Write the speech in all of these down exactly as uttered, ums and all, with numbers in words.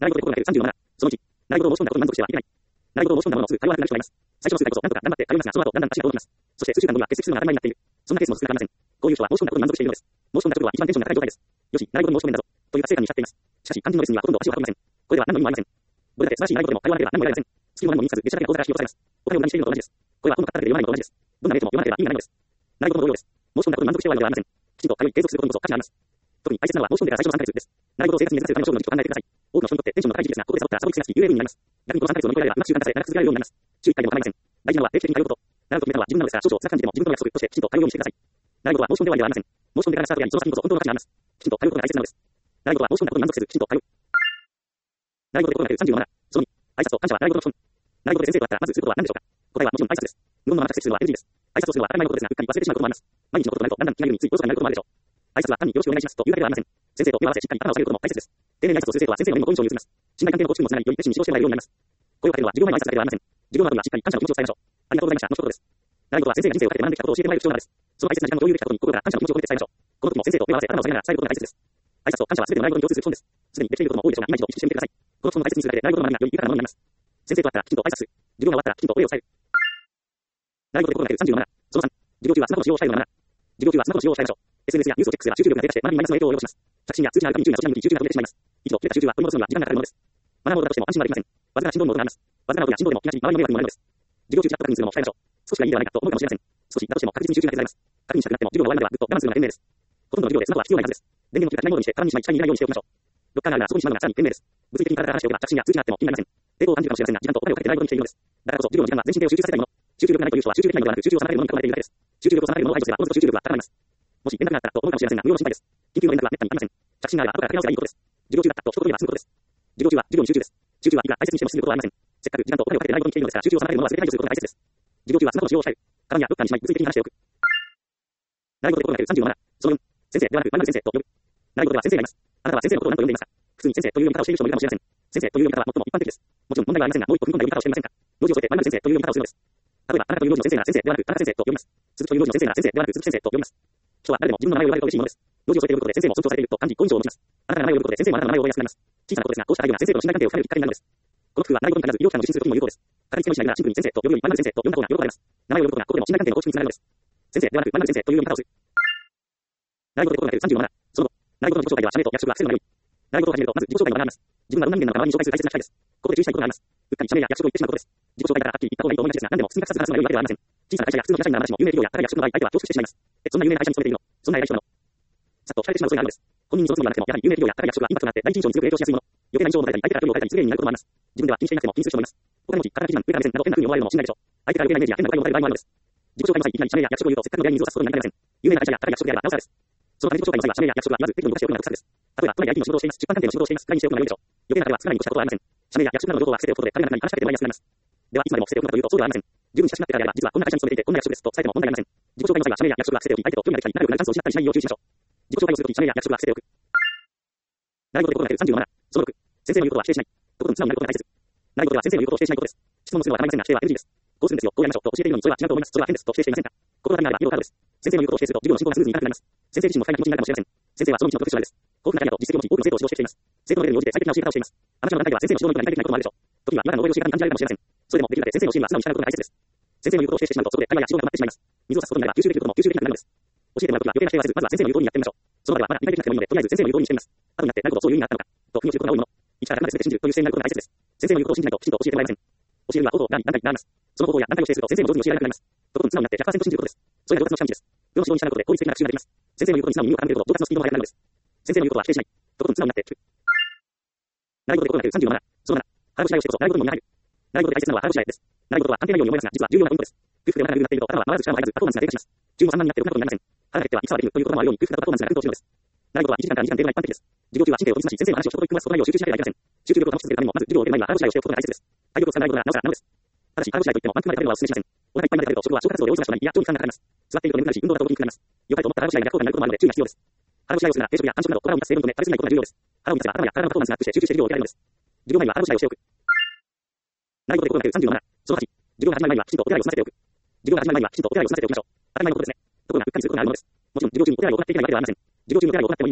習い事で心がけるさんじゅうなな。そのいち、習い事を申し込んだことに満足してはいけない。習い事を申し込んだもののすぐ対応がなくなる人がいます。最初の数回こそなんとか頑張って通いますが、その後だんだん足が遠のきます。そして数週間後には欠席するのが当たり前になっている。そんなケースも少なくありません。こういう人は申し込んだことに満足しているのです。申し込んだ直後は一番テンションが高い状態です。よし、習い事に申し込めんだぞ。という達成感に浸っています。しかし、肝心のレッスンにはほとんど足を運びません。これでは何の意味もありません。どれだけ素晴らしい習い事でも通わなければ何も得られません。スキルも何も身につかず、列車だけが遠ざから使用されます。お金を無駄にしているのと同じです。これはほとんど買っただけで言わないのと同じです。どんな例とも言わなければ意味がないのです。習い事も同様です。申し込んだことに満足して終わるのではありません。きちんと通い継続することにこそ価値があります。特に大切なのは申し込んでから最初のさんかげつです。習い事を生活に根ざせるための勝負の時期と考えてください。多くの人にとってテンションの高い時期ですが、ここでサボったらサボり癖がつき幽霊部になります。逆にこのさんかげつを乗り越えられればうまく習慣化され長く続けられるようになります。週いっかいでも構いません。大事なのは定期的に通うこと。習うと決めたのは自分なのですが、少々辛く感じても自分との約束としてきちんと通うようにしてください。習うことは申し込んで終わりではありません。申し込んでからのスタートやその先こそ本当の価値があります。きちんと通うことが大切なのです。習うことは申し込んだことに満足せずきちんと通う。習い事で心がけるさんじゅうなな。そのに、挨拶と感謝は習い事の基本。習い事で先生と会ったらまずすることは何でしょうか。答えはもちろん挨拶です。無言のまま着席するのは エヌジー です。挨拶をするのは当たり前のことですが、うっかり忘れてしまうこともあります。毎日のこととなるとだんだん気が緩みついおろそかになることもあるでしょう。挨拶は単によろしくお願いしますというだけではありません。先生と目を合わせしっかり頭を下げることも大切です。丁寧な挨拶をする生徒は先生の目にも好印象を譲ります。信頼関係の構築にもつながり、より弟子に指導してもらえるようになります。声をかけるのは授業前の挨拶だけではありません。授業の後にはしっかり感謝の気持ちを伝えましょう。ありがとうございましたの一言です。習い事は先生が人生をかけて学んできたことを教えてもらえる貴重なのです。その大切な時間を共有できたことに心から感謝の気持ちを込めて伝えましょう。この時も先生と目を合わせ頭を下げながら伝えることが大切です。挨拶と感謝は全ての習い事に共通する基本です。すでにできていることも多いでしょうが、今一度意識してみてください。この基本を大切にするだけで習い事の学びがより豊かなものになります。先生と会ったらきちんと挨拶する。授業が終わったらきちんとお礼を伝える。習い事で心がけるさんじゅうなな。そのさん、授業中はスマホの使用を控えるのがなな。授業中はスマホの使用を控えましょう。エスエヌエス やニュースをチェックすれば集中力が低下して学びにマイナスの影響を及ぼします。着信や通知があるために注意などに集中が途切れてしまいます。一度切れた集中は取り戻すのには時間がかかるものです。学ぶことだとしても安心はできません。わずかな振動の音があります。わずかな音や振動でも気が散り周りの迷惑にもなるのです。授業中チャット確認するのも控えましょう。少しがいいではないかと思うかもしれません。少しだとしても確実に集中が削られます。確認したくなっても授業が終わるまではぐっと我慢するのが賢明です。ほとんどの授業でスマホは必要ないはずです。電源の切らないモードにして鏡にしまい視界に入れないようにしておきましょう。ロッカーがあるならそこにしまうのがさらに賢明です。物理的に体から離しておけば着信や通知があっても気になりません。抵抗を感じるかもしれませんが、時間とお金をかけて習い事にしているのです。だからこそ授業の時間は全身でを集中させたいもの。集中力がないという人は集中できないのではなく、集中を離れるものに囲まれているだけです。集中力を離れるものを排除すれば、おのずと集中力は高まります。もし連絡があったらと思うかもしれませんが、無用の心配です。緊急の連絡は滅多にありません。着信があれば後からかけ直せばいいことです。授業中だったと一言言えば済むことです。授業中は授業に集中です。集中はいくら大切にしても進むことはありません。せっかく時間とお金をかけて習い事に来ているのですから、集中を離れるものは忘れないようにすることが大切です。授業中はスマホの使用を控える。鏡やロッカーにしまい物理的に離しておく。習い事で心がけるさんじゅうなな。そのよん、先生ではなく〇〇先生と呼ぶ。習い事では先生がいます。あなたは先生のことを何と呼んでいますか。普通に先生という呼び方をしている人もいるかもしれません。先生という呼び方は最も一般的です。もちろん問題はありませんが、もう一個踏み込んだ呼び方をしてみませんか。文字を添えて〇〇先生という呼び方をするのです。例えば、あなたという文字の先生なら先生ではなく、あなた先生と呼びます。鈴木という文字の先生なら先生ではなく、鈴木先生と呼びます。人は誰でも自分の名前を呼ばれると嬉しいものです。文字を添えて呼ぶことで先生も尊重されていると感じ、好印象を持ちます。あなたが名前を呼ぶことで先生もあなたの名前を覚えやすくなります。小さなことですが、こうした配慮が先生との信頼関係を深めるきっかけになるのです。この工夫は習い事に限らず医療機関を受診するときにも有効です。かかりつけをしながらシンプルに先生と呼ぶより〇〇先生と呼んだ方が喜ばれます。名前を呼ぶことがここでも信頼関係の構築につながるのです。先生ではなく〇〇先生という呼び方をする。習い事で心がけるさんじゅうなな。その後、習い事の自己紹介では社名と役職が伏せるのが良い。習い事を始めるとまず自己紹介が学びます。自分がどんな人間なのか周りに紹介する大切な機会です。ここで注意したいことがあります。うっかり社名や役職を言ってしまうことです。自己紹介からはっきり言った方がいいと思いがちですが、何でも包み隠さず話すのが良いわけではありません。小さな会社や普通の会社員な話も有名企業や高い役職の場合、相手は恐縮してしまいます。え、そんな有名な会社に勤めているの？そんな偉い人なの？さっと聞かれてしまう恐れがあるのです。本人にそのつもりはなくても、やはり有名企業や高い役職はインパクトがあって第一印象に強く影響しやすいもの。余計な印象を持たれたり、相手から距離を置かれたり、失礼になることもあります。自分では気にしていなくても気にする人もいます。他の文字、体の基準、上から目線など変な風に思われるのも信頼でしょう。相手から余計なイメージや変な誤解を持たれる場合もあるのです。自己紹介の際、いきなり社名や役職を言うとせっかくのやりに水を差すことになりかねません。有名な会社や高い役職であればなおさらです。そのため自己紹介の際は社名や役職は言わず適度に残しておくのが得策です。例えば、都内で アイティー の仕事をしています。出版関係の仕事をしています。くらいにしておくのが良いでしょう。余計な会話は少ないに越したことはありません。社名や役職などの情報は伏せておくことで彼らの中に話しかけてもらいやすくなります。では、いつまでも伏せておくのかというとそうではありません。十分に親しくなってからやれば、実はこんな会社に勤めていて、こんな役職ですと伝えても問題ありません。自己紹介の際は社名や役職は伏せておき、相手と距離ができたり、仲良くなるチャンスを失ったりしないよう注意しましょう。自己紹介をするとき、社名や役職は伏せておく。習い事で心がけるさんじゅうなな。そのろく、先生の言うことは否定しない。とことん素直になることが大切。習い事では先生の言うことを否定しないことです。質問をするのは構いませんが、否定は エヌジー です。こうするんですよ、こうやりましょうと教えているのに、それは違うと思います。それは変ですと否定していませんか。心当たりがあればいいのカードです。先生の言うことを否定すると授業の進行がスムーズにいかなくなります。先生自身も不快な気持ちになるかもしれません。先生はその道のプロフェッショナルです。豊富なキャリアと実績を持ち、多くの生徒を指導してきています。生徒のレベルに応じて最適な教え方をしています。アマチュアの段階では先生の指導には理解できないこともあるでしょう。時には違和感の覚える教え方に感じられるかもしれません。それでもできるだけ先生の教えには素直に従うことが大切です。先生の言うことを否定してしまうと、そこで会話や指導が止まってしまいます。水を差すことになれば吸収できることも吸収できなくなるのです。教えてもらうときは余計な否定はせず、まずは先生の言う通りにやってみましょう。その場ではまだ理解できなくてもいいので、とりあえず先生の言う通りにしてみます。後になってなるほどそういう意味があったのか、と腑に落ちることが多いもの。一からまで全て信じるという姿勢になることが大切です。先生の言うことを信じないときちんと教えてもらえません。教えるのは方法、段に段階になります。その方法や段階を指定すると先生も上手に教えられなくなります。とことん素直になって ひゃくパーセント 信じることです。それが上達の近道です。世の指導に従うことで効率的な学習ができます。先生の言うことに素直に耳を傾けると上達のスピードも速くなるのです。先生の言うことは否定しない。とことん素直になって聞く。習い事で心がけるさんじゅうなな。そのなな、腹ごしらえをしてこそ習い事にも身が入る。習い事で大切なのは腹ごしらえです。習い事は関係ないように思いますが、実は重要なポイントです。空腹でお腹が緩くなっていると頭は回らず力も入らずパフォーマンスが低下します。注文散漫になってろくなことになりません。腹が減っては戦はできるということもあるように空腹型パフォーマンスが奮闘中のです。習い事はいちじかんからにじかん程度が一般的です。授業中は神経を研ぎ澄まし、先生の話を一言一句増すことないよう集中しなければいけません。集中力を保ち続けるためにも、まず授業を受ける前には腹ごしらえをしておくことが大切です。体力を使う習い事ならなおさらなのです。ただし、腹ごしらえといっても満腹まで食べるのはお勧めしません。お腹いっぱいまで食べると食後は消化活動で大忙しくなり、いや、腸に負担がかかります。座っていると眠くなるし、運動が動きにくくなります。良かれと思った腹ごしらえが逆効果になることもあるので注意が必要です。腹ごしらえをするなら定食や間食など腹を満たす成分とね、食べ過ぎないことが重要です。腹を満たせば頭や体のパフォーマンスがアップして集中して授業を受けられるのです。授業前には腹ごしらえをしておく。習い事で心がけるさんじゅうなな。そのはち、授業が始まる前にはきちんとお手洗いを済ませておく。授業が始まる前にはきちんとお手洗いを済ませておきましょう。当たり前のことですね。ところがうっかりすることがあるのです。もちろん授業中にお手洗いを行っていけないわけではありません。授業中にお手洗いを行ってもいいのです。先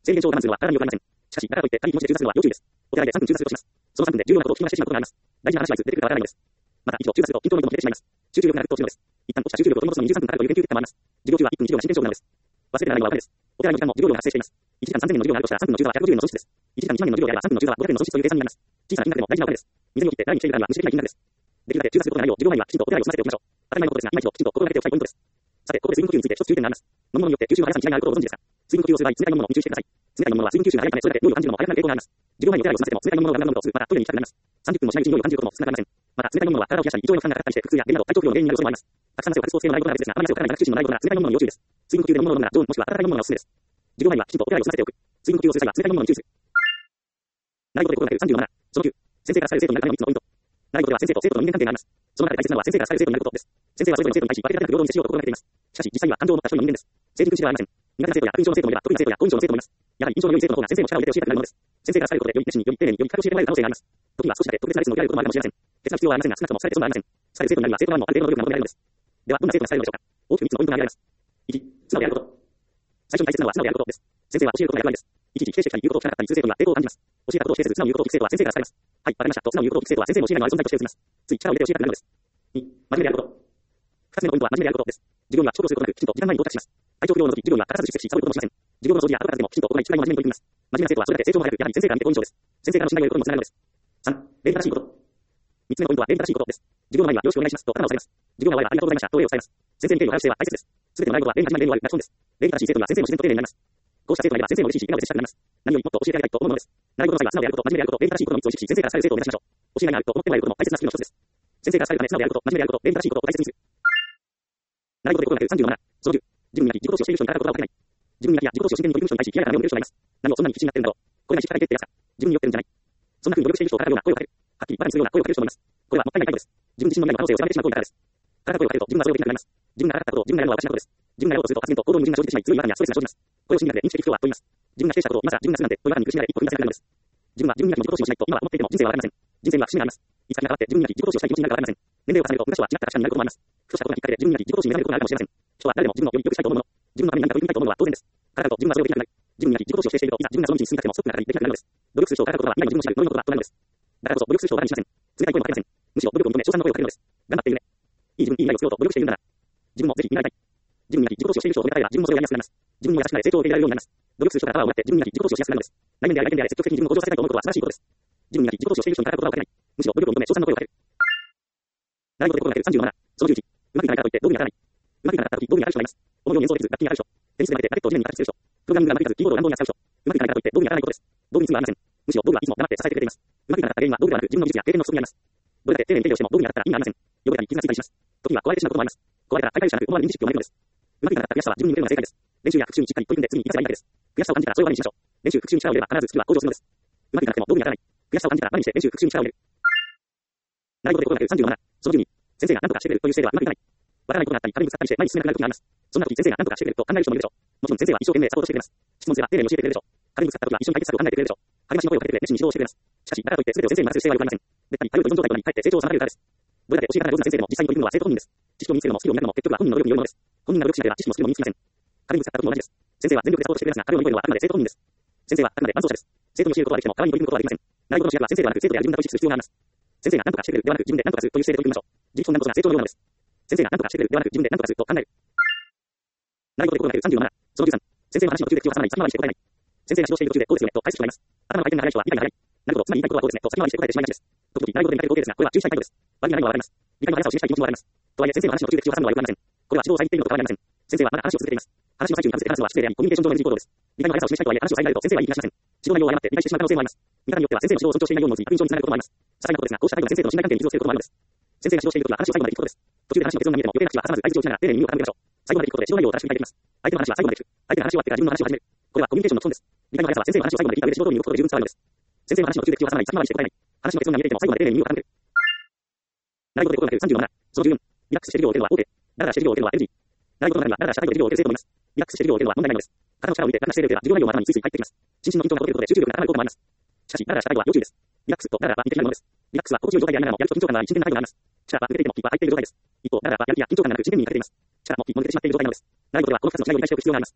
制限上我慢するのは体によくありません。しかし、だからといって他に気持ちで中断するのは要注意です。お手洗いでさんぷん中断するをします。そのさんぷんで重要なことを聞き逃してしまうことがあります。大事な話はいつ出てくるかわからないのです。また、一度中断すると緊張の糸も切れてしまいます。集中力がぐっと落ちるのです。一旦落ちた集中力を取り戻すのににじゅうさんぷんかかるという研究結果もあります。授業中はいっぷん一秒が真剣勝負なのです。忘れてないのはお金です。お手洗いの時間も授業料が発生しています。いちじかんさんぜんえんの授業があるとしたらさんぷんの中断はひゃくごじゅうえんの損失です。いちじかんいちまん円の授業であればさんぷんの中断はごひゃくえんの損失という計算になります。小さな金額でも大事なお金です。水に切って台に来ているからには無視できない金額です。できるだけ中断することがないよう授業前にはきちんとお手洗いを済ませておきましょう。当たり前のことですが、今一度きちんと心がけておきたいポイントです。さて、ここで水分補給について一つ注意点があります。飲み物によって吸収が速さに違いがあることをご存知ですか？水分補給をする場合、冷たい飲み物を入手してください。冷たい飲み物は水分吸収が速いため、それだけ用意を感じるのも早くなる傾向があります。授業前にお手洗いを済ませても冷たい飲み物をガンガン飲むとすぐまたトイレに行きたくなります。さんじゅっぷんもしないうちに用意を感じることも少なくありません。また、冷たい飲み物は体を冷やしたり、胃腸への負担がかかったりして、腹痛や下痢など体調不良の原因になる恐れもあります。たくさん汗をかくスポーツ系のないことが別ですが、あまり汗をかかない中心のないことが冷たい飲み物に要注意です。水分補給で飲むものなら常温もしくは温かい飲むものがおすすめです。授業前にはきちんとお手洗いを済ませておく。水分補給をする際は冷たい飲むものに注意する。習い事で心がけるさんじゅうなな。そのきゅう。先生から伝える生徒になるためのみっつのポイント。習い事では先生と生徒の人間関係があります。その中で大切なのは先生から伝える生徒になることです。先生はそれぞれの生徒に対し分け隔てなく平等に接しようと心がけています。しかし、実際には感情を持った一人の人間です。成績苦手ではありません。苦手な生徒や悪印象の生徒もいれば、得意な生徒や好印象の生徒もいます。やはり印象の良い生徒の方が先生の力を入れて教えたくなるものです。先生が伝えることでより熱心に、より丁寧に、より深く教えてもらえる可能性があります。時には少しだけ特別なレッスンを受けられることもあるかもしれません。別な必要はありませんが、少なくとも伝えることはありません。伝える生徒になるには生徒側のある程度の努力が求められるのです。では、どんな生徒が伝えるのでしょうか。大きくみっつのポイントが挙げられます。いち、素直であること。最初に大切なのは素直であることです。先生は教えることが役割です。いちいち否定してきたり言うことを聞かなかったりする生徒には抵抗を感じます。教えたことを否定せず素直に言うことを聞く生徒は先生から伝えます。はい、わかりました。と素直に言うことを聞く生徒は先生の教えがいのある存在として映ります。つい力を入れて教えたくなるのです。に、真面目であること。二つ目のポイントは真面目であることです。授業には遅刻することなく、きちんと時間内に到達します。体調不良の時、授業には欠かさず出席し、サボることもしません。授業の掃除や後片付けもきちんと行い、宿題も真面目に取り組みます。真面目な生徒はそれだけ成長も早く、やはり先生から見て好印象です。先生からの信頼を得ることにもつながるのです。さん、礼儀正しいこと。三つ目のポイントは礼儀正しいことです。授業の前にはよろしくお願いしますと頭を下げます。授業が終わればありがとうございましたと礼を伝えます。先生に敬意を払う姿勢は大切です。すべての習い事は礼に始まり礼に終わるが基本です。礼儀正しい生徒には先生も自然と丁寧になります。こうした生徒がいれば先生も嬉しいし、笑顔で接したくなります。何よりもっと教えてあげたいと思うのです。習い事の際は素直であること、真面目であること、礼儀正しいことのみっつを意識し、先生から伝える生徒を目指しましょう。教えがいがあると思ってもらえることも大切なスキルの一つです。先生が伝えるため素直であること、真面目であること、礼儀正しいことを大切にする。習い事で心がけるさんじゅうなな。そのきゅう。自分磨き、自己投資をしている人にからかうことはかけない。自分磨きや自己投資を真剣に取り組む人に対し嫌いな目を向ける人がいます。何をそんなに必死になってるんだろう。これが必死から言ってやつか。自分に酔ってるんじゃない。そんな風に努力している人をからかうような声をかける。はっきりバカにするような声をかける人もいます。これはもったいないことです。自分自身の未来の可能性を狭めてしまう行為だからです。からかう声をかけると自分はそれをできなくなります。自分がからかったことを自分がやるのは私のことです。自分がやろうとすると発言と行動に矛盾が生じてしまい、強い違和感やストレスが生じます。これを心理学で認知的不協和と言います。自分が否定したことを今さら自分がするなんてという違和感に苦しめられ一歩踏み出せなくなるのです。自分は自分磨きの自己投資をしないと今は思っていても人生はわかりません。人生には節目があります。いつかになって自分磨き自己投資をしたい気持ちになるかわかりません。年齢を重ねると昔は違った価値観になることもあります。ふとしたことがきっかけで自分磨き自己投資に目覚めることがあるかもしれません。人は誰でも自分のより良くしたいと思うもの、自分のために何か取り組みたいと思うのは当然です。からかうと自分はそれをできなくなり、自分磨き自己投資をしているといざ自分がその道に進みたくてもストップがかかりできなくなるのです。努力する人をからかうことは未来の自分の知る能力のことだとなるのです。だからこそ努力する人をバカにしません。冷たい声もかけません。むしろ努力を認め称賛の声をかけるのです。頑張っているね。いい自分、いい未来を作ろうと努力しているんだな。自分もぜひ見習いたい。自分磨き自己投資をしている人を褒めたれば自分もそれをやりやすくなります。自分にも優しくなれ成長を受け入れられるようになります。努力する人がパワーをもらって自分磨き自己投資をしやすくなるのです。内面であれ外見であれ積極的に自分を向上させたいと思うことは素晴らしいことです。自分磨き自己投資をしている人にからかうことはかけない。むしろ努力を認め称賛の声をかける。習い事で心がけるさんじゅうなな。そのじゅういち。うまくいかないからといって道具に当たらない。うまくいかなかった時道具に当たる人がいます。思うように演奏できず楽器に当たる人。テニスで負けてラケットを地面に叩きつける人。プログラミングがうまくいかずキーボードを乱暴に扱う人。うまくいかないからといって道具に当たらないことです。道具に罪はありません。むしろ道具はいつも黙って支えてくれています。うまくいかなかった原因は道具ではなく自分の技術や経験の不足にあります。どれだけ丁寧に手入れをしても道具に当たったら意味がありません。汚れたり傷がついたりします。時には壊れてしまうこともあります。壊れたら買い替えるしかなく思わぬ認識を招くのです。うまくいかなかった悔しさは自分に向けるのが正解です。練習や復習にしっかり取り組んで次に生かせばいいだけです。悔しさを感じたらそれを我慢にしましょう。練習復習に力を入れれば必ずスキルは向上するのです。うまくいかなくても道具に当たらない。悔しさを感じたら我慢して練習復習に力を入れる。習い事で心がけるさんじゅうなな。そのじゅうに。先生が何とかしてくれるという姿勢ではうまくいかない。わからないことがあったり、壁にぶつかったりして前に進めなくなる時があります。そんな時先生が何とかしてくれると考える人もいるでしょう。もちろん先生は一生懸命サポートしてくれます。質問すれば丁寧に教えてくれるでしょう。壁にぶつかった時は一緒に解決策を考えてくれるでしょう。励ましの声をかけてくれ熱心に指導をしてくれます。しかし、だからといって全てを先生に任せる姿勢は良くありません。絶対に頼ると依存状態となり、かえって成長を妨げるからです。どれだけ教え方が上手な先生でも実際に取り組むのは生徒本人です。知識を身につけるのもスキルを磨くのも結局は本人の努力によるものです。本人が努力しなければ知識もスキルも身につきません。壁にぶつかった時も同じです。先生は全力でサポートしてくれますが、壁を乗り越えるのはあくまで生徒本人です。先生はあくまで伴走者です。生徒に教えることはできても壁に乗り越えることはできません。習い事の主役は先生ではなく生徒である自分だと意識する必要があります。先生が何とかしてくれるではなく自分で何とかするという姿勢で取り組みましょう。自立本願こそが成長のようなのです。先生が何とかしてくれるではなく自分で何とかすると考える。習い事で心がけるさんじゅうなな。そのじゅうさん。先生の話の途中で口を挟まない先回りして答えない。先生が指導している途中でこうですよねと返す人がいます。頭の回転が速い人は理解が早い。なるほど、つまり言いたいことはこうですねと先回りして答えてしまいがちです。時々習い事で見かける光景ですが、これは注意したい態度です。悪い内容はわかります。理解の速さを示したい気持ちもわかります。とはいえ先生の話の途中で口を挟むのはよくありません。これは指導されているのと変わりありません。先生はまだ話を続けています。話の最中に外れて話すのは失礼であり、コミュニケーション上の エヌジー 行動です。理解の速さを示したいとはいえ話を遮られると先生は言い気がしません。指導内容を誤って理解してしまう可能性もあります。見方によっては先生の指導を尊重していないように思う悪印象につながることもあります。些細なことですが、こうした態度が先生との信頼関係に傷をつけることもあるのです。先生が指導しているときは話を最後まで聞くことです。途中で話の結論が見えても余計な口は挟まず相槌をしながら丁寧に耳を傾けましょう。最後まで聞くことで指導内容を正しく理解できます。相手の話は最後まで聞く。相手の話を終わってから自分の話を始める。これはコミュニケーションの基本です。理解の速さは先生の話を最後まで聞いた上で指導通りに動くことで十分伝わるのです。先生の話の途中で口を挟まない先回りして答えない。話の結論が見えていても最後まで丁寧に耳を傾ける。習い事で心がけるさんじゅうなな。そのじゅうよん。リラックスして授業を受けるのは OK。ダラダラして授業を受けるのは エヌジー。習い事の中にはダラダラした態度で授業を受ける生徒もいます。リラックスして授業を受けるのは問題ないのです。肩の力を抜いてダラダラしていると授業内容も頭についつい入ってきます。心身の緊張が解けることで集中力が高まることもあります。しかし、ダラダラした態度は要注意です。リラックスとダラダラは似て非なるものです。リラックスは心地よい状態でありながらもやると緊張感があり真剣な態度があります。力は抜けていても気は入っている状態です。一方、ダラダラはやる気や緊張感がなく真剣に欠けています。力も気も抜けてしまっている状態なのです。習い事ではこのふたつの違いを理解しておく必要があります。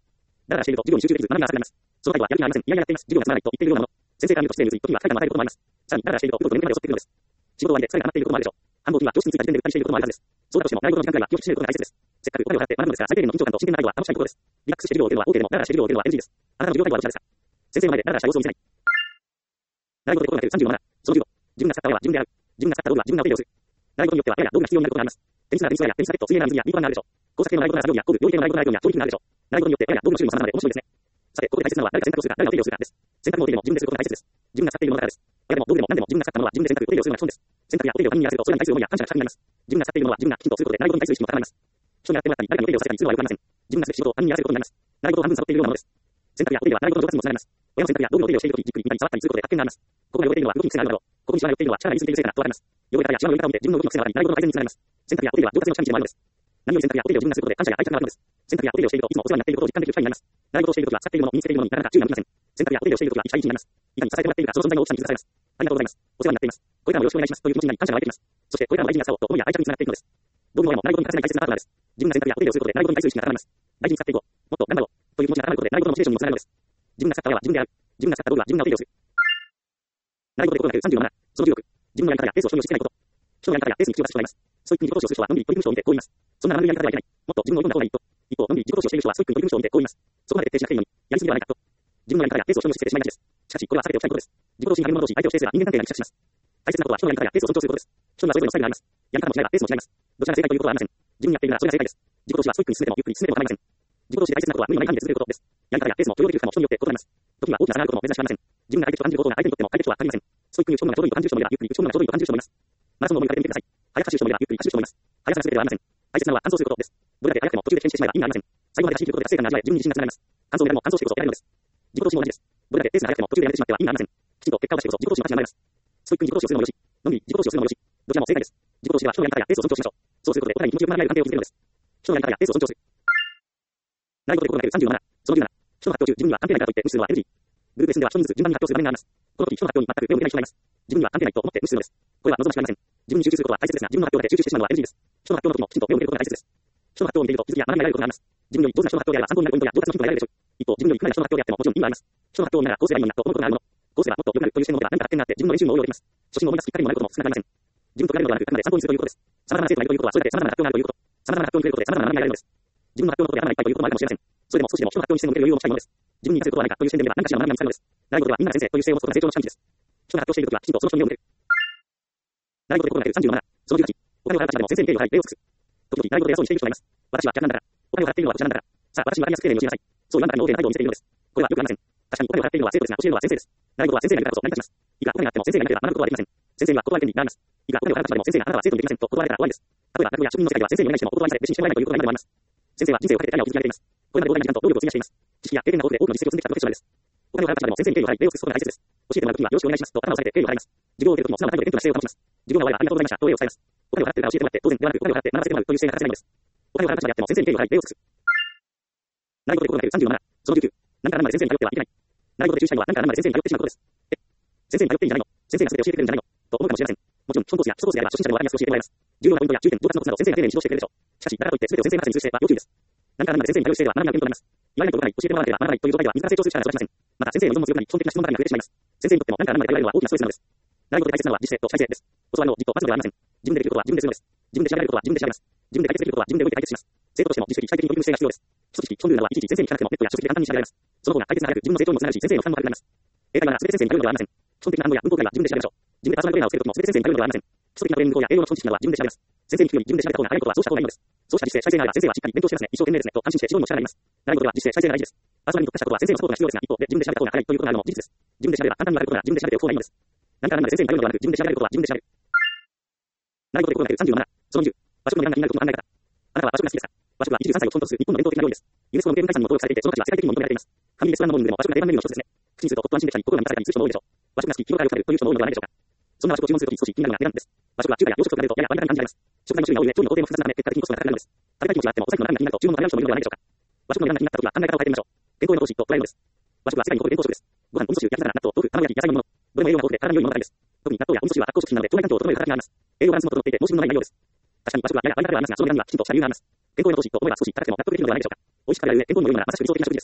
だらだらしていると授業に集中できず学びが浅くなります。その態度はやる気がありません。いやいややっています。授業がつまらないと言っているようなもの。先生から見るとしているず、時には疲れがまたいることもあります。さらに、だらだらしていると、うとうと眠気まで襲ってくるのです。仕事終わりで疲れが溜まっていることもあるでしょう。繁忙期には教室に着いた時点でうっかりしていることもあるはずです。そうだとしても、習い事の時間くらいは気を引き締めることが大切です。せっかくお金を払って学ぶのですから、最低限の緊張感と真剣な態度は保ちたいことです。リラックスして授業を受けるのは OK でも、だらだらして授業を受けるのは エヌジー です。あなたの授業態度はどちらですか？先生の前でだらだらした様子を見せない。習い事で心がけるさんじゅうなな。そのじゅうご。自分が使った親は自分である。自分が使った道具は自分がお手入れをする。習い事によっては、やや道具が必要になることがあります。テニスならテニスウェアやテニスラケット、水泳なら水着やリーファンがあるでしょう。工作系の習い事なら作業や工具、料理系の習い事なら料理や調理器があるでしょう。習い事によってやや道具の種類も様々で面白いですね。さて、ここで大切なのは誰が選択をするか、誰がお手入れをするかです。選択もお手入れも自分ですることが大切です。自分が使っているものだからです。親でも道具でも何でも自分が使ったものは自分で選択、お手入れをするのが基本です。選択やお手入れを他人にやらせると、それに対する思いや感謝が近くなります。自分が使っているものは自分がきちんとすることで、習い事に対する意識も高まります。人にやってもらったり、誰かにお手入れをさせたりするのは良くありません。自分がする仕事を他人にやらせることになります。習い事を半分サボっているようなものです。選択やお手入れは習い事の上達にもつながります。親の選択や道具のお手入れをしているとき、じっくり見たり触ったりすることで発見があります。ここまで寄っているのは動きに癖があるだろう。ここにしわが寄っているのは力が入りすぎているせいだなとわかります。汚れ方やシワの寄り方を見て自分の動きの癖があり、習い事の改善につながります。選択やお手入れは上達の近道でもあるのです。何より選択やお手入れを自分がすることで感謝や愛着が湧くのです。選択やお手入れをしているといつもお世話になっていることを実感できる機会になります。習い事をしているときは使っているもの、身につけているものになかなか注意が向きません。選択やお手入れをしているときは一対一になります。いかに支えてもらっているか、その存在の大きさに気づかされます。ありがとうございます。お世話になっています。これからもよろしくお願いしますという気持ちになり感謝が湧いています。そしてこれからも大事になさおうと思いや愛着につながっていくのです。道具の親も習い事に欠かせない大切なパートナーです。自分が選択やお手入れをすることで習い事に対する意識が高まります。大事に使っていこう。もっと頑張ろう。という気持ちが高まることで習い事のモチベーションにもつながるのです。自分が使った親は自分である。自分が使った道具は自分がお手入れをする。習い事で心がけるさんじゅうなな。そのじゅうろく。自分のやり方やペースを人に押し付けないこと。人のやり方やペースに口を出す人がいます。ストイックに自己投資をする人はのんびり取り組む人を見てこう言います。そんな悪いやり方はいけない。もっと自分の読んだ方がいいと。一方、のんびり自己投資をしている人はストイックに取り組む人を見てこう言います。そこまで徹底しなくていいのに、やりすぎではないかと。自分のやり方やペースを人に押し付けてしまいがちです。しかし、これは避けておきたいことです。自己投資に励む者同士、相手を否定すれば人間関係がリセットします。大切なことは人のやり方やペースを尊重することです。人にはそれぞれのスタイルがあります。やり方も違えばペースも違います。どちらが正解ということはありません。自分にやっているならそれが正解です。自己投資はストイックに進めてもゆっくり進めても構いません。自己投資で大切なことは無理のない範囲で続けることです。やり方やペースも許容できるかも人によって異なります。時には大きな差があることも珍しくありません。自分が解決と感じることが相手にとっても解決とは限りません。ストイックに打ち込むのがちょうどいいと感じる人もいれば、ゆっくり打ち込むのがちょうどいいと感じる人もいます。マラソンの思いかけてみてください。速く走る人もいれば、ゆっくり走る人もいます。速さが全てではありません。大切なのは完走することです。どれだけ速くても途中で停止してしまえば意味がありません。最後まで走り切ることで達成感が味わえ、自分に自信がつながります。完走をやるも完走してこそ得られるのです。自己投資も同じです。どれだけペースが速くても途中でやめてしまっては意味がありません。きちんと結果を出してこそ自己投資の価値が生まれます。ストイックに自己投資をするのもよし、のんびり自己投資をするのもよし、どちらも正解です。自己投資は人のやり方やペースを尊重しましょう。そうすることでお互いに気持ちよく学び合える関係を築けるのです。人のやり方やペースを尊重する。習い事で心がけるさんじゅうなな。そのじゅうなな。人の発表中、自分には関係ないからといって無視するのは エヌジー。グループレッスンでは一人ずつ順番に発表する場面があります。この時、人の発表に全く目を向けない人がいます。自分には関係ないと思って無視するのです。これは望ましくありません。自分に集中することは大切ですが、自分の発表だけ集中してしまうのは エヌジー です。人の発表の時もきちんと目を向けることが大切です。人の発表を見ていると気づきや学びが得られることがあります。自分より上手な人の発表であれば参考になるポイントや上達のヒントが得られるでしょう。一方、自分より低い人の発表であってももちろん意味があります。人の発表を見ながらこうすればいいのになと思うことがあるもの。こうすればもっと良くなるという視点を持てば何か発見があって自分の練習も応用できます。初心を思い出すきっかけにもなることも少なくありません。自分と比べるのではなく、あくまで参考にするということです。様々な生徒がいるということは、それだけ様々な発表があるということ。様々な発表に触れることで様々な学びが得られるのです。自分の発表のことで頭がいっぱいということもあるかもしれません。それでも少しでも人の発表に視点を向ける余裕を持ちたいものです。自分に活かせることは何かという視点で見れば何かしらの学びが見つかるのです。習い事ではみんなが先生という姿勢を持つことが成長の近道です。人が発表しているときはきちんとその人に目を向ける。習い事で心がけるさんじゅうなな。そのじゅうはち。お金を払う立場でも先生に敬意を払い礼を尽くす。時々習い事で偉そうにしている人がいます。私は客なんだから。お金を払っているのはこちらなんだから。さあ、私に分かりやすく丁寧に教えなさい。そう言わんばかりの大手な態度を見せているのです。これはよくありません。確かにお金を払っているのは生徒ですが、教えるのは先生です。習い事は先生がいるからこそ成り立ちます。いくらお金があっても先生がいなければ学ぶことはできません。先生には断り手になります。いくらお金を払った立場でも先生があなたは生徒にできませんと断られたら終わりです。例えば学校や職人の世界では先生にお願いしてもお断りされ弟子にしてもらえないということが今でもあります。先生は人生をかけてキャリアを築き上げています。これまで膨大な時間と労力を費やしています。知識や経験などで多くの実績を積んできたプロフェッショナルです。お金を払う立場でも先生に敬意を払い礼を尽くすことが大切です。教えてもらう時にはよろしくお願いしますと頭を下げて敬意を払います。授業を受ける時も素直な態度で謙虚な姿勢を保ちます。授業が終わればありがとうございましたと礼を伝えます。お金を払ってるから教えてもらって当然ではなく、お金を払って学ばせてもらうという姿勢が欠かせないのです。お金を払う立場であっても先生に敬意を払い礼を尽くす。習い事で心がけるさんじゅうなな。そのじゅうきゅう。何から何まで先生に頼ってはいけない。習い事で注意したいのは何から何まで先生に頼ってしまうことです。え、先生に頼っていいんじゃないの？先生が全て教えてくれるんじゃないの？と思うかもしれません。もちろん、基本コースや基礎コースであれば初心者でもわかりやすく教えてもらえます。重要なポイントや注意点、上達のコツなど先生が丁寧に指導してくれるでしょう。しかし、だからといって全てを先生任せにする姿勢は要注意です。何から何まで先生に頼る姿勢では学びが減るとなります。言わないと動かない、教えてもらわなければ学ばないという状態では自ら成長する力が育ちません。また先生の依存も強くなり、基本的な質問ばかりが増えてしまいます。先生にとっても何から何まで頼られるのは大きなストレスなのです。習い事で大切なのは実践と主体性です。教わるのをじっと待つのではありません。自分でできることは自分でするのです。自分で調べられることは自分で調べます。自分で解決できることは自分で動いて解決します。生徒としても自主的主体的に取り組む姿勢が必要です。基礎知識、基本ルールなどはいちいち先生に聞かなくてもネットや書籍で簡単に調べられます。その方が解決が早く自分の成長にもつながるし、先生の負担も軽くなります。英会話なら全て先生に頼るのではありません。基本的な単語や文法題は自分で調べましょう。自分でパーソナルトレーナーをつけるときも全て先生に頼るのではありません。基礎的なトレーニング法や英語の基礎知識などは自分で調べます。先生に聞くより自分で調べた方が早いことはそうした方がいいのです。そうした実践、再生があれば先生はしっかり勉強してますね。一生懸命ですね。と安心して指導にも力があります。習い事では実践、再生が大事です。パーソナルに特化したことは先生のサポートが必要ですが、一方で自分で調べた方が早いということがあるのも事実です。自分で調べれば簡単にわかることなら自分で調べておく方がいいのです。何から何まで先生に頼るのではなく、自分で調べることは自分で調べる。習い事で心がけるさんじゅうなな。そのじゅう。和食の値段が気になることの考え方。あなたは和食が好きですか？和食はいちじゅうさんさいを基本とする日本の伝統的な料理です。ユネスコの無形文化遺産にも登録されていて、その価値は世界的にも認められています。ファミリーレストランのモーニングでも和食が定番メニューの一つですね。口にするとほっと安心できたり、心が満たされたりする人も多いでしょう。和食が好き、気分が良くなるという人も多いのではないでしょうか。そんな和食を注文するとき少し気になるのが値段です。和食は中華や洋食と比べるとやや割高に感じられます。食材の種類が多い上、調理の工程も複雑なため、結果的にコストが高くなるのです。食べたい気持ちがあっても、お財布の中身が気になると注文の迷う人もいるのではないでしょうか。和食の値段が気になったときは考え方を変えてみましょう。健康への投資と捉えるのです。和食は世界に誇る伝統食です。ご飯、お味噌汁、焼き魚、納豆、豆腐、卵焼き、野菜のもの。どれも栄養が豊富で体に良いものばかりです。特に納豆やお味噌汁は発酵食品なので腸内環境を整える働きがあります。栄養バランスも整っていて、申し分のない内容です。確かに和食はやや割高ではありますが、その値段にはきちんとした理由があります。健康への投資と思えば少し高くても納得できるのではないでしょうか。美味しく食べられる上、健康にも良いのならまさしく理想的な食事です。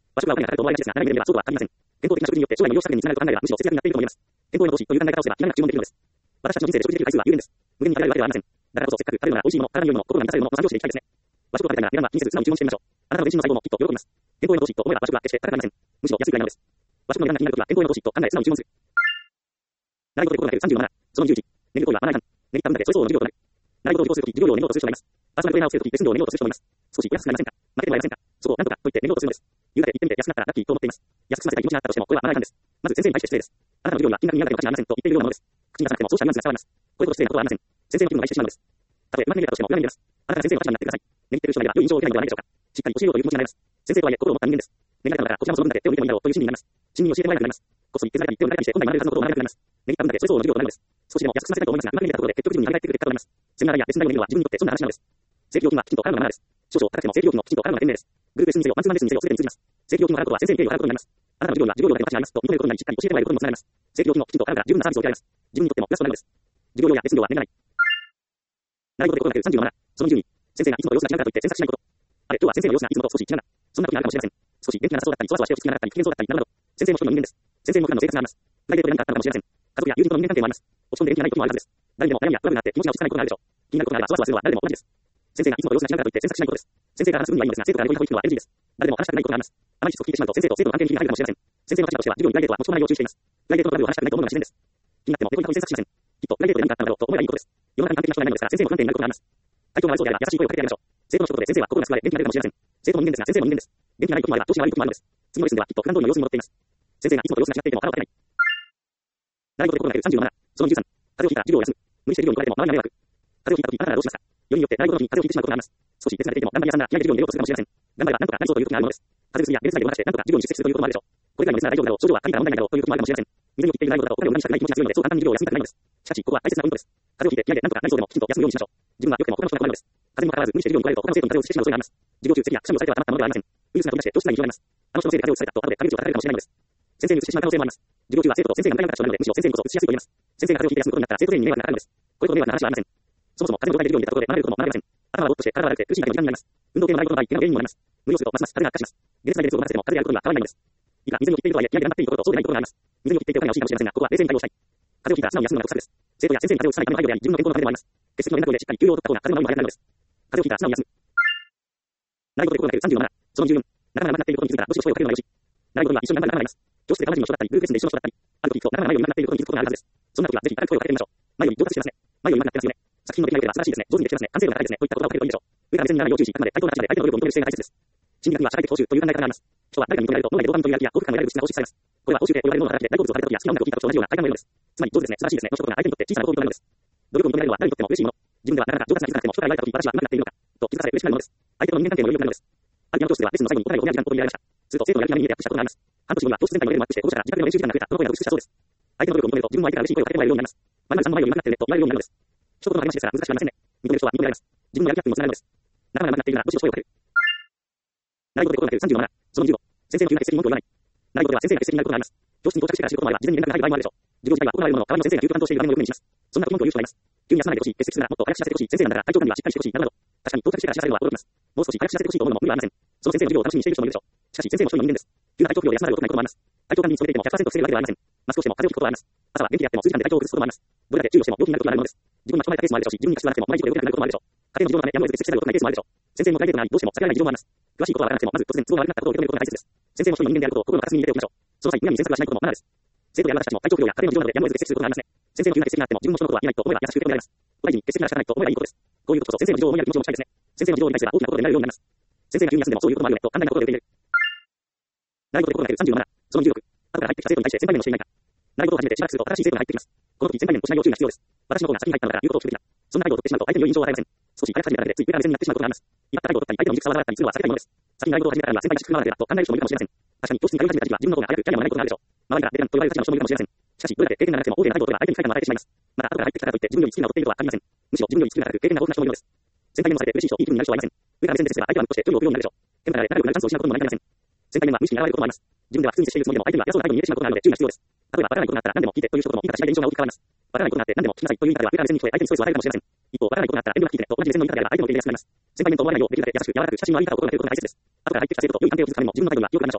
場所は我々が彼と思われがちですが、長い目で見ればそうとは限りません。健康的な食事によって将来の養子作りにつながると考えれば、むしろ節約になっていると思います。健康への投資という考え方をすれば、気がなく注文できるのです。私たちの人生で食事できる回数は有限です。無限に食べられるわけではありません。だからこそせっかく食べるなら美味しいもの、体に良いもの、心が満たされるものを産業していきたいですね。和食を食べたいなら皆は気にせず素直に注文してみましょう。あなたの全身の細胞もきっと喜びます。健康への投資と思えば和食は決して高くありません。むしろ安いくらいなのです。和食の値段が気になるときは健康への投資と考え素直に注文する。習い事で心がけるさんじゅうなな、そのにじゅういち、寝る行為はマナー違反。寝るた分だけそれ相応の授業となる。習い事を受講するとき、授業料を寝ようとする人がいます。パーソナルトレーナーをつけるとき、レッスン料を寝ようとする人もいます。少しお安くなりませんか？負けてもらえませんか？そこをなんとかと言って寝ようとするのです。言うだけ言ってみて安くなったらラッキーと思っています。安くさせたい気持ちがあったとしても、これはマナー違反です。まず先生に対して失礼です。あなたの授業には金額になる価値がありませんと言っているようなものです。口に出さなくてもそうしたニュアンスが伝わります。これほど失礼なことはありません。先生の気分を害してしまうのです。たとえうまく寝れたとしても裏に出ます。あなたが先生の立場になってください。寝入っている人がいれば良い印象を受けないのではないでしょうか。しっかり教えようという気持ちになります。先生とはいえ心を持った人間です。寝られたのだからこちらもその分だけ手を抜いてもいいだろうという心理になります。真に教えてもらえなくなります。こっそり削られたり手を抜いたりして本来学べるはずのことを学べなくなります。寝入った分だけそれ相応の授業となるのです。少しでも安くさせたいと思いますが、うまく寝れたところで結局自分に跳ね返ってくる結果となります。セミナーやレッスン内容を見るのは自分にとって損な話なのです。正規料金はきちんと払うのがマナーです。少々高くても正規料金をきちんと払うのが賢明です。グループレッスンにせよ、マンツーマンレッスンにせよ、すべてに通じます。正規料金を払うことは先生に敬意を払うことになります。あなたの授業には授業料で価値がありますと認めることになり、しっかり教えてもらえることにもつながります。正規料金をきちんと払うから十分なサービスを受けられます。自分にとってもプラスとなるのです。授業料やレッスン料は年がない。習い事で心がけるさんじゅうなな、そのにじゅうに、先生がいつもと様子が違うからといって詮索しないこと。あれ、今日は先生の様子がいつもと少し違うな。そんな時があるかもしれません。少し元気がなさそうだったり、そわそわして落ち着きがなかったり、機嫌そうだったり、などなど。先生も一人の人間です。先生も普段の生活があります。プライベートで何かあったのかもしれません。家族や友人との人間関係もあります。落ち込んで元気がない時もあるはずです。誰でも悩みやトラブルがあって気持ちが落ち着かないことがあるでしょう。気になることがあればそわそわするのは誰でも同じです。先生がいつもと様子が違うからといって詮索しないことです。先生が話す分にはいいのですが、生徒から横に聞くのは エヌジー です。誰でも話したくないことがあります。あまりしつこく聞いてしまうと先生と生徒の関係に火が入るかもしれません。先生の立場としては授業にプライベートは持ち込まないよう注意しています。プライベートのトラブルを話したくないと思うのが自然です。気になっても横に過去に詮索しません。きっとプライベートで何かあったのだろうと思えばいいことです。世の中に完璧な人がいないのですが、先生も不安定になることがあります。体調が悪そうであれば優しい声をかけてあげましょう。生徒の仕事で先生は心が救われ元気が出るかもしれません。生徒も人間ですが先生も人間です。元気がない時もあれば調子が悪い時もあるのです。次のレッスンではきっと普段通りの様子に戻っています。先生がいつもと様子が違っていても腹を立てない。習い事で心がけるさんじゅうなな、そのにじゅうさん、風邪をひいた授業を休む。無理して授業に来られても周りが迷惑。風邪をひいた時あなたはどうしますか？よりによって習い事の時に風邪をひいてしまうことがあります。少し熱が出ていても頑張り屋さんが気合いで授業に出ようとするかもしれません。頑張ればなんとかなりそうという時があるのです。風邪薬や解熱剤を飲ましてなんとか授業に出席するということもあるでしょう。これぐらいの熱なら大丈夫だろう、症状は軽いから問題ないだろうという時もあるかもしれません。水に切っている習い事だとお金を無駄にしたくない気持ちが強いのでそう簡単に授業を休みたくないのです。しかしここは大切なポイントです。風邪をひいて気合いでなんとかなりそうでもきちんと休むようにしましょう。自分は良くても他の人が困るのです。風邪にもかかわらず無理して授業に来られると他の生徒に風邪をうつしてしまう恐れがあります。授業中咳やくしゃみをされてはたまったものではありません。ウイルスが飛び出して教室内に広がります。あの人のせいで風邪をうつされたと後で陰口を叩かれるかもしれないのです。先生にうつしてしまう可能性もあります。授業中は生徒と先生が向かい合った人なのでむしろ先生にこそうつしやすいと言えます。先生が風邪をひいて休むことになったら生徒全員に迷惑がかかるのです。これほど迷惑な話はありません。そもそも風邪の状態で授業に出たところで学べることも学べません。頭はぼーっとして体が悪くて苦しいだけの時間になります。運動系の習い事の場合、怪我の原因にもなります。無理をするとますます風邪が悪化します。解熱剤で熱を飲ませても風邪であることには変わらないのです。いくら水にを切っているとはいえ、気合いで頑張っていることとそうでないことがあります。水にを切っていてお金を欲しいかもしれませんが、ここは冷静に対応したい。風邪をひいたら素直に休むのが得策です。生徒や先生に風邪をうつさないための配慮であり、自分の健康のためでもあります。欠席の連絡をでしっかり休養を取った方が風邪の悪いものがなくなるのです。風邪をひいたら素直に休む。習い事で心がけるさんじゅうなな、そのにじゅうよん、仲間が亡くなっていることに気づいたら、どしどし声をかけるのがよし。習い事には一緒に頑張る仲間がいます。教室で顔なじみの人だったり、グループレッスンで一緒の人だったり、ある時と仲間が前より上手くなっていることに気づくことがあるはずです。そんな時はぜひ高く声をかけてみましょう。前より上達してますね。前より上手くなってますよね。作品の出来上がりは素晴らしいですね。上手にできてますね。完成度が高いですね。といった言葉をかけるといいでしょう。上から目線にならないよう注意し、あくまで対等な立場で相手の努力を認める姿勢が大切です。心理学には社会的報酬という考え方があります。人は誰かに認められると脳内でドーパミンというやる気や幸福感が得られる物質が放出されます。これは報酬で得られるものの働きで大好物を食べた時や好きな音楽を聴いた時と同じような快感のようです。つまり上手ですね、素晴らしいですねの一言が相手にとって小さな幸福となるのです。努力を認められるのは誰にとっても嬉しいもの。自分ではなかなか上達が気づかなくても人から言われた時私は上手くなっているのかと気づかされ嬉しくなるものです。相手との人間関係も良くなるのです。あるピアノ教室ではレッスンの最後に答えを親時間のことにやられました。すると生徒のやる気が目に見えてアップしたことがあります。半年後には教室全体のレベルもアップして、保護者から自宅での練習時間が増えた、この声が美しかったそうです。相手の努力を認めると自分も相手から嬉しい声をかけてもらえるようになります。〇〇さんの前より上手くなってるねと言われるようになるのです。一言の励ましですから難しくありませんね。認める人は認められます。自分のやる気アップにもつながるのです。仲間が上手くなっているならどしどし声をかける。習い事で心がけるさんじゅうなな、そのにじゅうご、先生の急な欠席に文句を言わない。習い事では先生が欠席になることがあります。教室に到着してから仕事もあれば事前に連絡が入る場合もあるでしょう。授業時間は心があるものを代わりの先生が急と担当している場面をよく目にします。そんな時文句を言う人がいます。急に休まないでほしい、欠席するならもっと早く知らせてほしい、先生なんだから体調管理はしっかりしてほしい、などなど。確かに到着してから知らせるのは驚きます。もう少し早く知らせてほしいと思うのも無理はありません。その先生の授業を楽しみにしている人もいるでしょう。しかし先生も一人の人間です。急な体調不良を休まないことないこともあります。体調管理に努めていてもひゃくパーセント防げるわけではありません。マスクをしても風邪をひくことはあります。朝は元気であっても数時間で体調を崩すこともあります。どれだけ注意をしても病気になることがあるものです。自分が巻き込まれたケースもあるでしょうし、自分に気づかなくても同じことで良くなることもあるでしょう。家庭の事情のためやむを得ず欠席せざるを得ないケースもあるでしょう。先生もプライベートなりどうしても避けられない事情もあります。詳しいことはわからなくてもまず突然都合が悪くなったことを認めることが大切です。先生も一人の人間であることを心の片隅に入れておきましょう。その際、むやみに詮索はしないこともマナーです。生徒や私たちも体調不良や家庭の事情などでやむを得ず欠席することがありますね。先生の急な欠席があっても自分も人のことは言えないと思えば優しく受け止められます。大事に欠席が仕方ないと思えばいいことです。こういうことこそ先生の事情を思いやる気持ちを持ちたいですね。先生の事情に対すれば大きなことでなるようになります。先生が急に休んでもそういうこともあるよねと簡単なことで受け入れる。習い事で心がけるさんじゅうなな、そのにじゅうろく、後から入ってきた生徒に対して先輩面をしていないか。習い事を始めてしばらくすると新しい生徒が入ってきます。この時先輩面のしない要注意が必要です。私の方が先に入ったのだから言うことを聞くべきだ。そんな態度を取ってしまうと相手に良い印象を与えません。少し早く始めただけでつい上から目線になってしまうことがあります。今態度を取ったり相手の軸差を表ったりするのは避けたいものです。先に習い事を始めたからには先輩がしっくり回らなければと考える人もいるかもしれません。確かに教室に通い始めた時は自分の方が早くキャリアもないことがあるでしょう。周りからベテランと言われる立場の人もいるかもしれません。しかしどれだけ経験がなくても大手な態度を取れば相手に不快感を与えてしまいます。また後から入ってきたからといって自分よりスキルが劣っているとは限りません。むしろ自分よりスキルが高く経験が豊富な人もいるのです。先輩面をされて嬉しい人、いい気分になる人はいません。上から目線で接すれば相手はムッとして距離を置くようになるでしょう。天から仲良くなるチャンスを失うこともないかもしれません。先輩面は無意識に現れることもあります。自分では普通に接しているつもりでも相手には偉そうな態度に見えてしまうことがあるので注意が必要です。例えばバカないことがあったら何でも聞いてという一言も言い方次第で印象が大きく変わります。バカないことがあって何でも聞きなさいという言い方では上から目線に聞こえ相手にストレスを与えるかもしれません。一方バカないことがあったら遠慮なく聞いてねと同じ目線の言い方であれば相手も受け入れやすくなります。先輩面と思われないようできるだけ優しく柔らかく親しみのある言い方を心がけることが大切です。後から入ってきた生徒と良い関係を築くためにも自分の態度が良くなりましょう。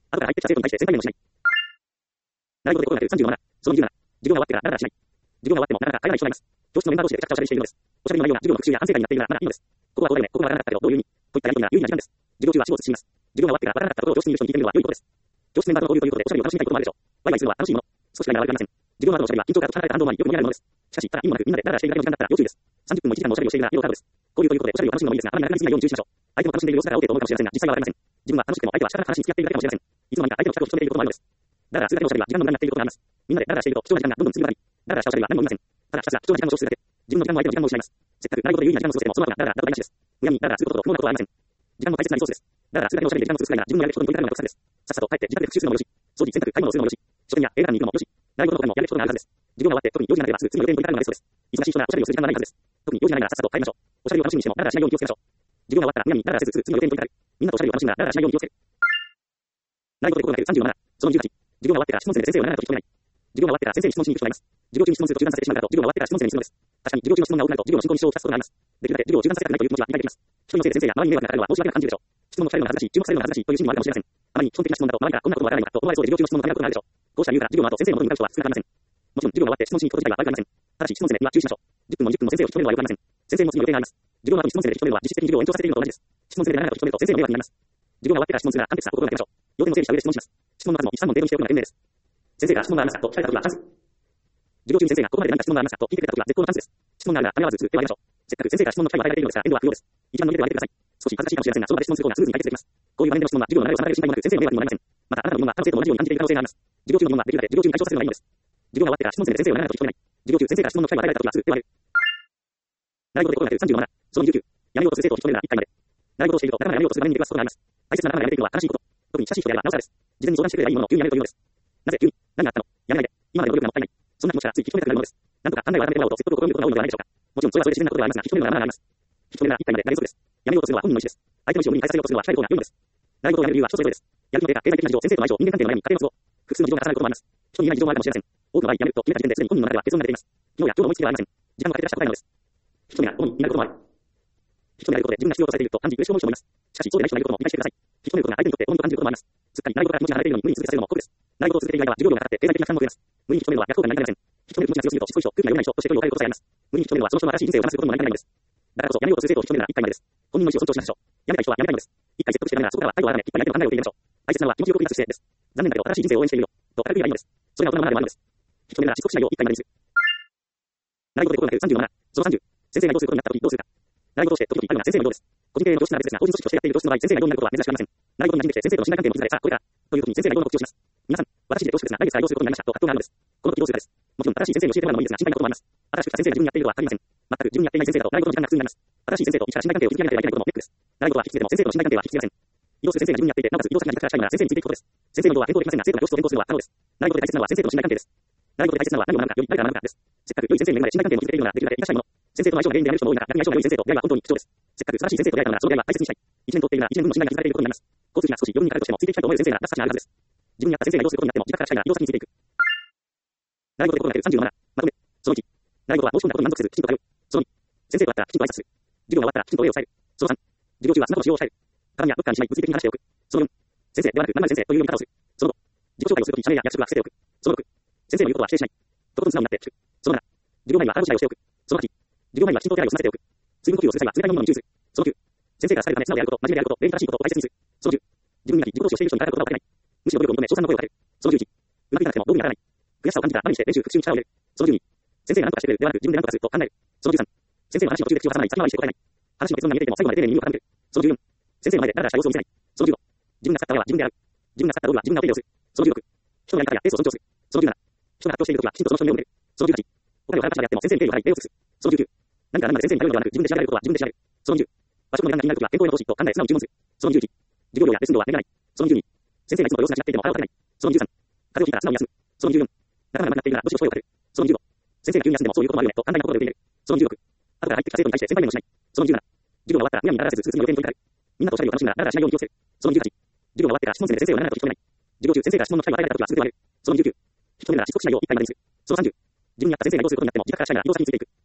後から入ってきた生徒に対して先輩もしない。習い事で心がけるさんじゅうなな、そのにじゅうなな、授業が終わってからダラダラしない。授業が終わってもなかなか帰らない人がいます。教室のメンバー同士でめちゃくちゃおしゃべりしているのです。おしゃべりの内容が授業の復習や反省会になっているならまだいいのです。ここは東大ね、ここはわからなかったけどどういう意味といったやりとりが有意義な時間です。授業中は死を慎みます。授業が終わってからわからなかったことを教室にいる人に聞いてみるのは良いことです。教室メンバーと交流ということでおしゃべりを楽しみたいこともあるでしょう。ワイワイするのは楽しいもの。少しくらいなら悪くありません。授業の後のおしゃべりは緊張から解き放たれた反動もありよく見られるものです。しかし、ただ意味もなくみんなでダラダラしているだけの時間だったら要注意です。さんじゅっぷんもいちじかんもおしゃべりをしているなら要カードです。交流ということでおしゃべりを楽しむのもいいですが、あまり長くなりすぎないように注意しましょう。相手も楽しんでいる様子だから OK と思うかもしれませんが、実際はわかりません。自分は楽しくても相手は力から話に付き合っているだけかもしれません。いつの間にか相手の近くを引き止めていることもあるのです。ダラダラするだけのおしゃべりは時間の無駄になっていることがあります。みんなでダラダラしていると貴重な時間がどんどん過ぎるたび、ダラダラしたおしゃべりは何も意味ません。ただひたすら貴重な時間を消費するだけ。自分の時間も相手の時間も失います。せっかく習い事で有意義な時間を過ごせてもその後がダラダラだと台無しです。むやみにダラダラすることと不毛なことはありません。時間も大切なリソースです。ダラダラするだけのおしゃべりで時間を潰すくらいなら自分のやることに取り掛かるのが得策です。さっさと帰って自宅で復習するのもよし、掃除、洗濯、買い物をするのもよし、書店や映画館に行くのもよし、習い事とかでもやることがあるはずです。授業が終わって特に用事がなければすぐ次の予定に取り掛かるのがベストです。忙しい人ならおしゃべりをする時間がないはずです。特に用事がないならさっさと帰りましょう。おしゃべりを楽しみにしてもダラダラしないように気をつけましょう。授業が終わったらむやみにダラダラせずすぐ次の予定に取り掛かる。みんなとおしゃべりを楽しんだらダラダラしないように気をつける。習い事で心がけるさんじゅうなな、そのじゅうはち、授業が終わってから質問攻めで先生を長々と聞き止めない。授業が終わってから先生に質問しに行く人がいます。授業中に質問すると中断させてしまうからと授業が終わってから質問攻めにするのです。確かに授業中の質問が多くなると授業の進行に支障をきたすことがあります。できるだけ授業を中断させたくないという気持ちは理解できます。一人のせいで先生や周りに迷惑がかかるのは申し訳なく感じるでしょう。質問も聞かれるのが恥ずかしい、注目されるのが恥ずかしいという心理もあるかもしれません。あまりに基本的な質問だと周りがこんなことわからないのかと思われそうで授業中の質問のためなことがあるでしょう。こうした理由から授業の後先生の元に向かう人は少なくありません。もちろん授業が終わって質問しに行くこと自体は悪くありません。ただし質問攻めには注意しましょう。じゅっぷんもにじゅっぷんも先生を引き止めるのは良くありません。先生も次の予定があります。授業の後に質問攻めで引き止めるのは実質的に授業を延長させているのと同じです。質問攻めで長々と引き止めると先生の迷惑になります。授業が終わってから質問するなら簡潔さを心がけましょう。要点を整理した上で質問します。質問の数もいち、さん問程度にしておくのが賢明です。先生から質問がありますかと聞かれたときはチャンス。授業中に先生がここまで何か質問がありますかと聞いてくれたときは絶好のチャンスです。質問があるがためらわず続けてまいりましょう。せっかく先生から質問の機会を与えられているのですが遠慮は不要です。一番の上ではやめてください。少し恥ずかしいかもしれませんがその場で質問する方がスムーズに解決できます。こういう場面での質問は授業の流れを妨げる心配もなく先生の迷惑にもなりません。またあなたの疑問は他の生徒も同じように感じている可能性があります。授業中の疑問はできるだけ授業中に解消させるのがいいのです。授業が終わってから質問攻めで先生を長々と聞き止めない。授業中先生から質問の機会を与えられたときはすぐ手を挙げる。習い事で心がけるさんじゅうなな、そのにじゅうきゅう、やめようとする生徒を引き止めるならいっかいまで。習い事をしていると仲間がやめようとする場面に出くわすことがあります。大切な仲間がやめているのは悲しいこと。特に親しい人であればなおさらです。事前に相談してくればいいものを急にやめるというのです。なぜ急に何があったのやめないで。今までの努力がもったいない。そんな気持ちからつい引き止めたくなるものです。なんとか考えを改めてもらおうと説得を試みることが多いのではないでしょうか。もちろんそれはそれで自然なことではありますが、引き止めるのはまだあります。引き止めるならいっかいまで大丈夫です。やめようとするのは本人の意思です。相手の意思を無理に変えさせようとするのは控える方が良いのです。習い事をやめる理由は人それぞれです。やる気の低下、経済的な事情、先生との相性、人間関係の悩み、家庭の都合、複数の事情が重なることもあります。人に言えない事情もあるかもしれません。多くの場合、やめると決めた時点ですでに本人の中では結論が出ています。昨日や今日の思いつきではありません。時間をかけて出した答えなのです。引き止めが主にになることもある。引き止められることで自分が必要とされていると感じ嬉しく思う人もいます。しかしそうでない人がいることも理解してください。引き止めることが相手にとって重いと感じることもあります。すっかり習い事から気持ちが離れているのに無理に続けさせるのも酷です。習い事を続けている間は授業量がかかって経済的な負担も増えます。無理に引き止めるのは逆効果になりかねません。引き止める気持ちが強すぎるとしつこい人、空気が読めない人として距離を置かれることがあります。無理に引き止めるのはその人の新しい人生を話すことにもなりかねないのです。だからこそやめようとする生徒を引き止めるならいっかいまでです。本人の意思を尊重しましょう。やめたい人はやめたいのです。いっかい説得してダメならそこからは態度を改め、きっぱり相手の考えを受け入れましょう。大切なのは気持ちよくリラックスしてです。残念だけど新しい人生を応援しているよと軽く言えばいいのです。それが大人のマナーでもあるのです。引き止めるなら失速しないよういっかいまでにする。習い事で心がけるさんじゅうなな、そのさんじゅう、先生が移動することになったときどうするか。習い事をして時々あるのが先生のようです。個人経営の教室なら別ですが、個人組織としてやっている教室の場合、先生が異動になることは珍しくありません。習い事に馴染んできて先生との信頼関係も築かれ、さあ、これから、という時に先生が異動の告知をします。皆さん、私で教室ですが、来月から異動することになりましたと葛藤があるのです。この時どうするかです。もちろん、新しい先生に教えてもらうのもいいですが、心配なこともあります。新しく来た先生が自分にやっていることは限りません。全く自分にやっていない先生だと習い事の時間が苦痛になります。新しい先生と一から信頼関係を築き上げなければいけないこともネックです。習い事は引き継いでも先生との信頼関係は引き継ぎません。移動する先生が自分にやっていて、なおかつ移動先が自宅から近いなら先生についていくことです。先生の移動は変更できませんが、生徒が教室を変更するのは可能です。習い事で大切なのは先生との信頼関係です。習い事で大切なのは何を学ぶかより誰が学ぶかです。せっかく良い先生に恵まれ信頼関係も築けているのならできるだけ生かしたいもの。先生との相性が原因でやめる人も多い中、逆に相性が良い先生と出会いは本当に貴重です。せっかく素晴らしい先生と出会えたのならその出会いは大切にしたい。一年とっているなら一年分の信頼が築かれていることになります。交通費が少し余分にかかるとしてもついていきたいと思える先生が出す価値があるはずです。自分に合った先生が移動することになっても自宅から近いなら移動先についていく。習い事で心がけるさんじゅうなな、まとめ。そのいち、習い事は申し込んだことに満足せずきちんと通う。そのに、先生と会ったらきちんと挨拶する。授業が終わったらきちんと礼を伝える。そのさん、授業中はスマホの使用を控える。鏡やロッカーにしまい物理的に離しておく。そのよん、先生ではなく何々先生という呼び方をする。そのご、自己紹介をするとき社名や役職は伏せておく。そのろく、先生の言うことは否定しない。とことん素直になって聞く。そのなな、授業前には腹ごしらえをしておく。そのはち、授業前にはきちんと手洗いを済ませておく。水分補給をする際は冷たいものに注意する。そのきゅう、先生から伝えるため素直であること、真面目であること、礼儀正しいことを大切にする。そのじゅう、自分になり自己投資をしている人に語ることが分からない。むしろ努力を認め、称賛の声をかける。そのじゅういち、うまくいかなくても道具にならない。悔しさを感じたら前にして練習復習に力を入れる。そのじゅうに、先生が何とかしてくれるではなく自分で何とかすると考える。そのじゅうさん、先生の話の途中で口を挟まない、先回りして答えない。話の結論が見えていても最後まで丁寧に耳を傾ける。そのじゅうよん、先生の前でダラダラした様子を見せない。そのじゅうご、自分が使った親は自分である。自分が使った道具は自分がお手入れをする。そのじゅうろく、人のやり方やペースを尊重する。そのじゅうなな、人が発表しているときはきちんとその人の目を見る。そのじゅうはち、他の誰かしらやっても先生に敬意を払い礼を尽くす。そのじゅうきゅう、何か何まで先生に頼るのではなく自分で調べることは自分で調べる。そのにじゅう、場所の値段が気になるときは店頭への投資と考え素直に注文する。そのにじゅういち、授業料やレッスン料は眠らない。そのにじゅうに、先生がいつもと様子が違っていても腹を立てない。そのにじゅうさん、風邪をひいたら素直に休む。そのにじゅうよん、仲間がなくなっているならどしどし声をかける。そのにじゅうご、先生が急に休んでもそういうこともあるよねと寛大な心で受け入れる。そのにじゅうろく、後から入ってきた生徒に対して先輩もしない。そのにじゅうなな、授業が終わったらむやみにダラダラせず次の予定に取り掛かる。みんなとおしゃべりを楽しむならダラダラしないように気をつける。そのにじゅうはち、授業が終わってから質問攻めで先生を長々と引き止めない。授業中先生が質問の機会を与えられたときはすぐ手を挙げる。そのにじゅうきゅう、引き止めるなら失速しないよういっかいまでにする。そのさんじゅう、自分に合った先生が移動することになっても自宅から近いなら移動先についていく。